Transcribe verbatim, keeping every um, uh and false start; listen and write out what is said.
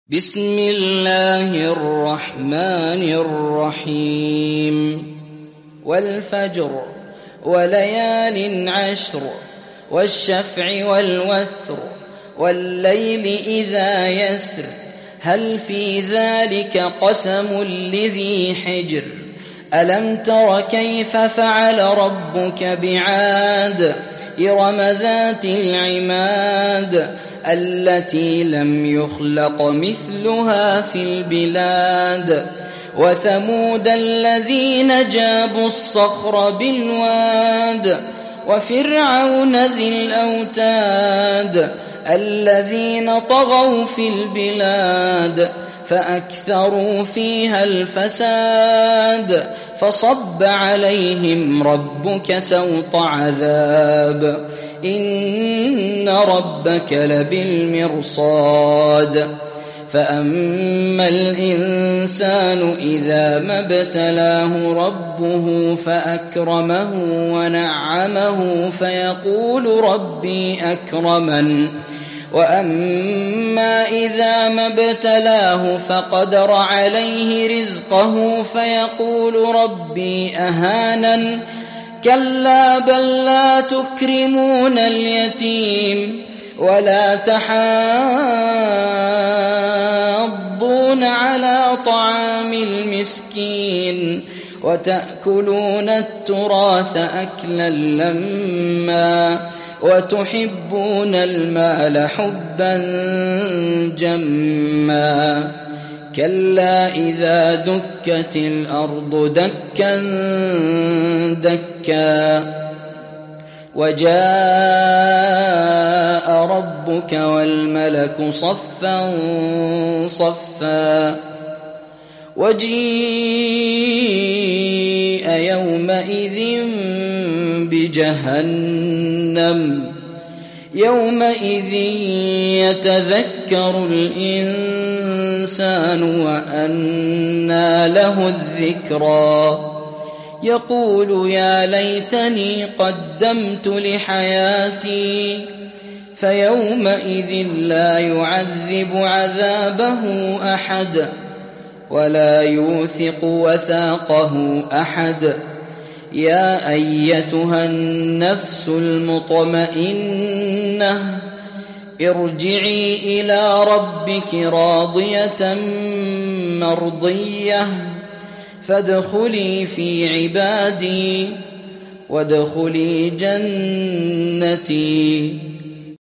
بسم الله الرحمن الرحيم والفجر وليال عشر والشفع والوتر والليل إذا يسر هل في ذلك قسم لذي حجر ألم تر كيف فعل ربك بعاد إرم ذات العماد التي لم يخلق مثلها في البلاد وثمود الذين جابوا الصخر بالواد وفرعون ذي الأوتاد الذين طغوا في البلاد فأكثروا فيها الفساد فصب عليهم ربك سوط عذاب إن ربك لبالمرصاد فأما الإنسان إذا ما ابتلاه ربه فأكرمه ونعمه فيقول ربي أكرمن وأما إذا ما ابتلاه فقدر عليه رزقه فيقول ربي أهانن كلا بل لا تكرمون اليتيم ولا تحاضون على طعام المسكين وتأكلون التراث أكلا لما وتحبون المال حبا جما كلا إذا دكت الأرض دكا دكا وجاء ربك والملك صفا صفا وجيء يومئذ بجهنم يومئذ يتذكر الإنسان وأنى له الذكرى يقول يا ليتني قدمت لحياتي فيومئذ لا يعذب عذابه أحد ولا يوثق وثاقه أحد يا أيتها النفس المطمئنة ارجعي إلى ربك راضية مرضية فادخلي في عبادي وادخلي جنتي.